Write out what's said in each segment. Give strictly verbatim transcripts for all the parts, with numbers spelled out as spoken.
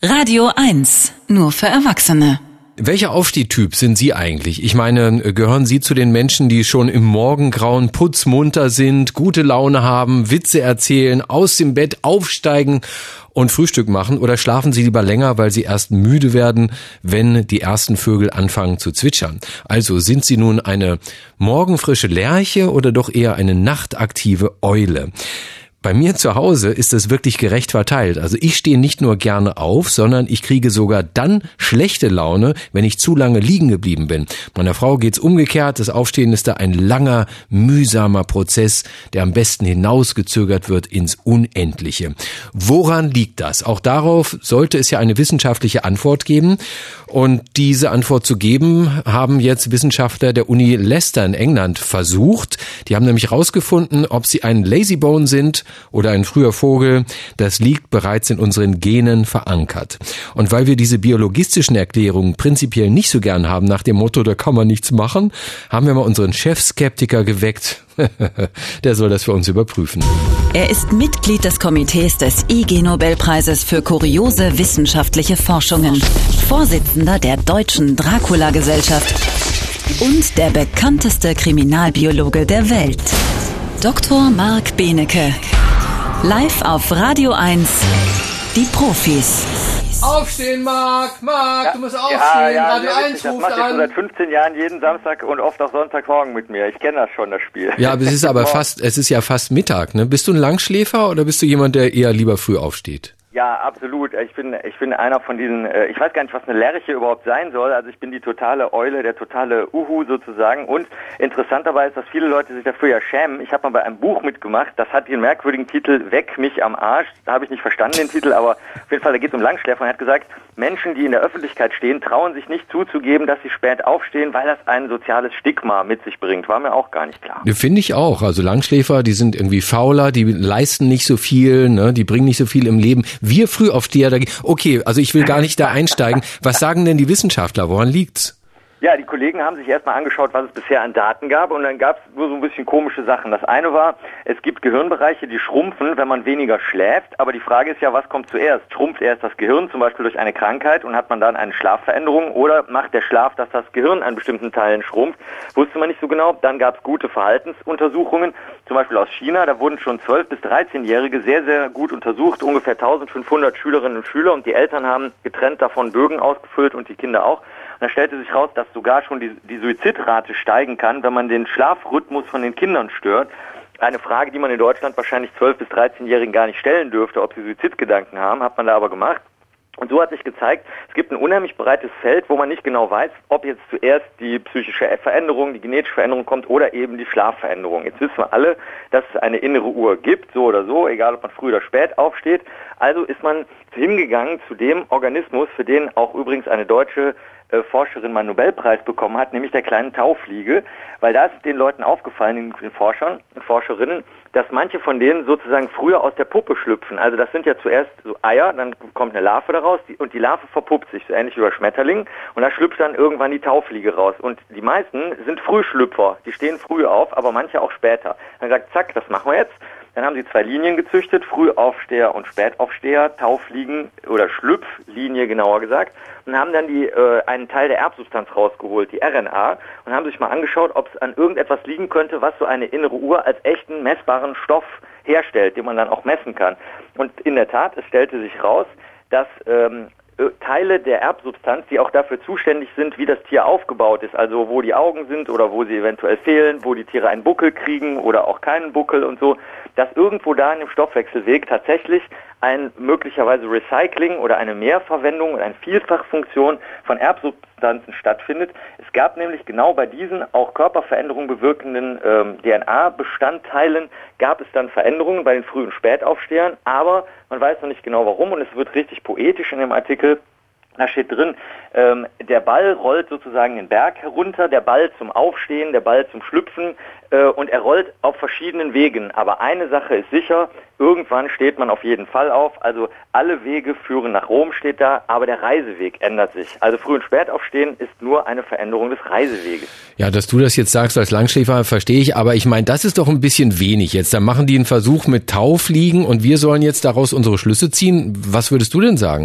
Radio eins, nur für Erwachsene. Welcher Aufstehtyp sind Sie eigentlich? Ich meine, gehören Sie zu den Menschen, die schon im Morgengrauen putzmunter sind, gute Laune haben, Witze erzählen, aus dem Bett aufsteigen und Frühstück machen? Oder schlafen Sie lieber länger, weil Sie erst müde werden, wenn die ersten Vögel anfangen zu zwitschern? Also sind Sie nun eine morgenfrische Lerche oder doch eher eine nachtaktive Eule? Bei mir zu Hause ist es wirklich gerecht verteilt. Also ich stehe nicht nur gerne auf, sondern ich kriege sogar dann schlechte Laune, wenn ich zu lange liegen geblieben bin. Meiner Frau geht's umgekehrt. Das Aufstehen ist da ein langer, mühsamer Prozess, der am besten hinausgezögert wird ins Unendliche. Woran liegt das? Auch darauf sollte es ja eine wissenschaftliche Antwort geben. Und diese Antwort zu geben, haben jetzt Wissenschaftler der Uni Leicester in England versucht. Die haben nämlich herausgefunden, ob sie ein Lazybone sind oder ein früher Vogel. Das liegt bereits in unseren Genen verankert. Und weil wir diese biologistischen Erklärungen prinzipiell nicht so gern haben, nach dem Motto, da kann man nichts machen, haben wir mal unseren Chefskeptiker geweckt. Der soll das für uns überprüfen. Er ist Mitglied des Komitees des I G-Nobelpreises für kuriose wissenschaftliche Forschungen, Vorsitzender der Deutschen Dracula-Gesellschaft und der bekannteste Kriminalbiologe der Welt. Doktor Marc Benecke. Live auf Radio eins. Die Profis. Aufstehen, Marc! Marc, ja, du musst aufstehen! Ja, ja, Radio ja, eins das ruft mache ich schon an. seit fünfzehn Jahren jeden Samstag und oft auch Sonntagmorgen mit mir. Ich kenne das schon, das Spiel. Ja, aber es ist aber fast, es ist ja fast Mittag, ne? Bist du ein Langschläfer oder bist du jemand, der eher lieber früh aufsteht? Ja, absolut. Ich bin, ich bin einer von diesen, äh, ich weiß gar nicht, was eine Lerche überhaupt sein soll. Also ich bin die totale Eule, der totale Uhu sozusagen. Und interessant dabei ist, dass viele Leute sich dafür ja schämen. Ich habe mal bei einem Buch mitgemacht, das hat den merkwürdigen Titel Weck mich am Arsch. Da habe ich nicht verstanden den Titel, aber auf jeden Fall, da geht es um Langschläfer. Und er hat gesagt, Menschen, die in der Öffentlichkeit stehen, trauen sich nicht zuzugeben, dass sie spät aufstehen, weil das ein soziales Stigma mit sich bringt. War mir auch gar nicht klar. Finde ich auch. Also Langschläfer, die sind irgendwie fauler, die leisten nicht so viel, ne? Die bringen nicht so viel im Leben. Wir Frühaufsteher, okay, also ich will gar nicht da einsteigen. Was sagen denn die Wissenschaftler? Woran liegt's? Ja, die Kollegen haben sich erstmal angeschaut, was es bisher an Daten gab, und dann gab es nur so ein bisschen komische Sachen. Das eine war, es gibt Gehirnbereiche, die schrumpfen, wenn man weniger schläft, aber die Frage ist ja, was kommt zuerst? Schrumpft erst das Gehirn, zum Beispiel durch eine Krankheit, und hat man dann eine Schlafveränderung, oder macht der Schlaf, dass das Gehirn an bestimmten Teilen schrumpft? Wusste man nicht so genau. Dann gab es gute Verhaltensuntersuchungen, zum Beispiel aus China, da wurden schon zwölf- bis dreizehnjährige sehr, sehr gut untersucht, ungefähr eintausendfünfhundert Schülerinnen und Schüler, und die Eltern haben getrennt davon Bögen ausgefüllt und die Kinder auch. Und da stellte sich raus, dass sogar schon die, die Suizidrate steigen kann, wenn man den Schlafrhythmus von den Kindern stört. Eine Frage, die man in Deutschland wahrscheinlich zwölf- bis dreizehnjährigen gar nicht stellen dürfte, ob sie Suizidgedanken haben, hat man da aber gemacht. Und so hat sich gezeigt, es gibt ein unheimlich breites Feld, wo man nicht genau weiß, ob jetzt zuerst die psychische Veränderung, die genetische Veränderung kommt oder eben die Schlafveränderung. Jetzt wissen wir alle, dass es eine innere Uhr gibt, so oder so, egal ob man früh oder spät aufsteht. Also ist man hingegangen zu dem Organismus, für den auch übrigens eine deutsche äh, Forscherin mal einen Nobelpreis bekommen hat, nämlich der kleinen Taufliege, weil da ist den Leuten aufgefallen, den Forschern und Forscherinnen, dass manche von denen sozusagen früher aus der Puppe schlüpfen. Also das sind ja zuerst so Eier, dann kommt eine Larve daraus die, und die Larve verpuppt sich, so ähnlich wie bei Schmetterlingen, und da schlüpft dann irgendwann die Taufliege raus. Und die meisten sind Frühschlüpfer, die stehen früh auf, aber manche auch später. Dann sagt, zack, das machen wir jetzt. Dann haben sie zwei Linien gezüchtet, Frühaufsteher und Spätaufsteher, Taufliegen oder Schlüpflinie genauer gesagt, und haben dann die äh, einen Teil der Erbsubstanz rausgeholt, die R N A, und haben sich mal angeschaut, ob es an irgendetwas liegen könnte, was so eine innere Uhr als echten messbaren Stoff herstellt, den man dann auch messen kann. Und in der Tat, es stellte sich raus, dass ähm, Teile der Erbsubstanz, die auch dafür zuständig sind, wie das Tier aufgebaut ist, also wo die Augen sind oder wo sie eventuell fehlen, wo die Tiere einen Buckel kriegen oder auch keinen Buckel und so, dass irgendwo da in dem Stoffwechselweg tatsächlich ein möglicherweise Recycling oder eine Mehrverwendung oder eine Vielfachfunktion von Erbsubstanzen stattfindet. Es gab nämlich genau bei diesen auch Körperveränderungen bewirkenden ähm, D N A-Bestandteilen gab es dann Veränderungen bei den Früh- und Spätaufstehern, aber man weiß noch nicht genau warum, und es wird richtig poetisch in dem Artikel. Da steht drin, ähm, der Ball rollt sozusagen den Berg herunter, der Ball zum Aufstehen, der Ball zum Schlüpfen, äh, und er rollt auf verschiedenen Wegen. Aber eine Sache ist sicher, irgendwann steht man auf jeden Fall auf. Also alle Wege führen nach Rom, steht da, aber der Reiseweg ändert sich. Also Früh- und Spätaufstehen ist nur eine Veränderung des Reiseweges. Ja, dass du das jetzt sagst als Langschläfer, verstehe ich, aber ich meine, das ist doch ein bisschen wenig jetzt. Dann machen die einen Versuch mit Taufliegen und wir sollen jetzt daraus unsere Schlüsse ziehen. Was würdest du denn sagen?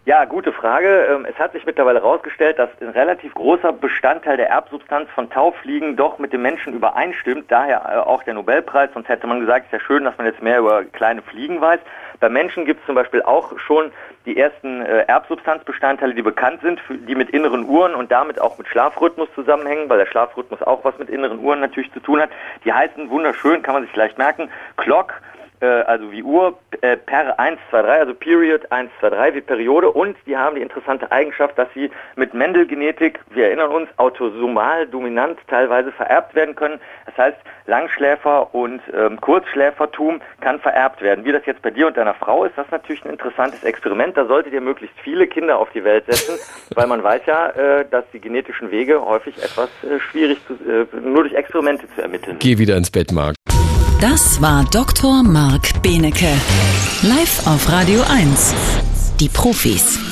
Ja, gute Frage. Es hat sich mittlerweile herausgestellt, dass ein relativ großer Bestandteil der Erbsubstanz von Taufliegen doch mit dem Menschen übereinstimmt. Daher auch der Nobelpreis. Sonst hätte man gesagt, es ist ja schön, dass man jetzt mehr über kleine Fliegen weiß. Bei Menschen gibt es zum Beispiel auch schon die ersten äh, Erbsubstanzbestandteile, die bekannt sind, für, die mit inneren Uhren und damit auch mit Schlafrhythmus zusammenhängen, weil der Schlafrhythmus auch was mit inneren Uhren natürlich zu tun hat. Die heißen wunderschön, kann man sich leicht merken, Clock, also wie Uhr, äh, per eins, zwei, drei, also Period eins, zwei, drei wie Periode, und die haben die interessante Eigenschaft, dass sie mit Mendelgenetik, wir erinnern uns, autosomal dominant teilweise vererbt werden können. Das heißt, Langschläfer und ähm, Kurzschläfertum kann vererbt werden. Wie das jetzt bei dir und deiner Frau ist, das ist natürlich ein interessantes Experiment. Da solltet ihr möglichst viele Kinder auf die Welt setzen, weil man weiß ja, äh, dass die genetischen Wege häufig etwas äh, schwierig zu, äh, nur durch Experimente zu ermitteln. Geh wieder ins Bett, Marc. Das war Doktor Marc Benecke. Live auf Radio eins. Die Profis.